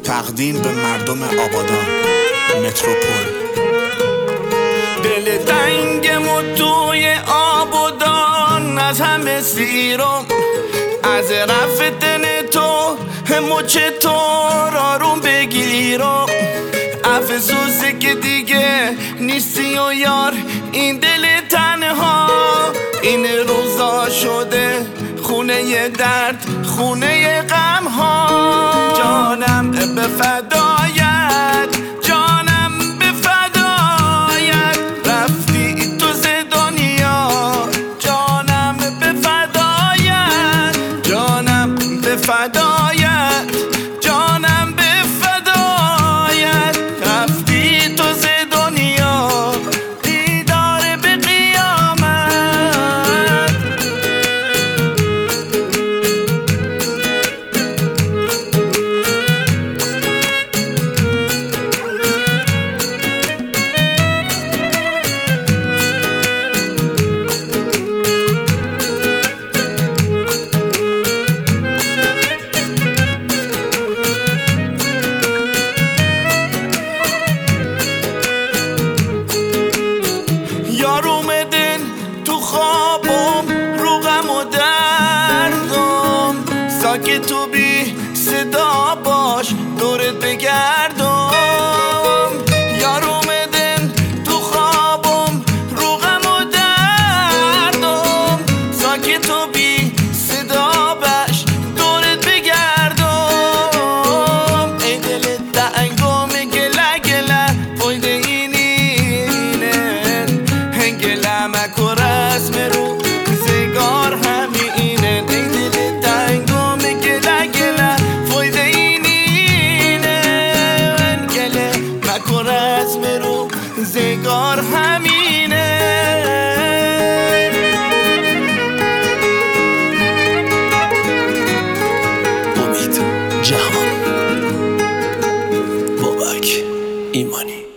تقدیم به مردم آبادان متروپول. دل تنگم و توی آبادان از همه سیرم، از رفتن تو مچ تو آروم بگیرم. افسوسه که دیگه نیستی و یار این دل تنها، این روزا شده خونه درد، خونه غم ها. جانم به فدایت، جانم به فدایت، رفتی تو ز دنیا. جانم به فدایت، جانم به فدایت، جانم به فدایت، رفتی تو ز دنیا. دیدار به قیامت. یار اومدن تو خوابم رو غم و دردم، ساکت تو بی صدا باش دورت بگردم. یار اومدن تو خوابم رو غم و دردم، ساکت تو بی صدا باش دورت بگردم. ای دل تنگم گله گله فایده مکو رسم رو زگار همینه. ای دل تنگم گله گله فایده اینه، گله مکو رسم رو زگار همینه. امید جهان، بابک ایمانی.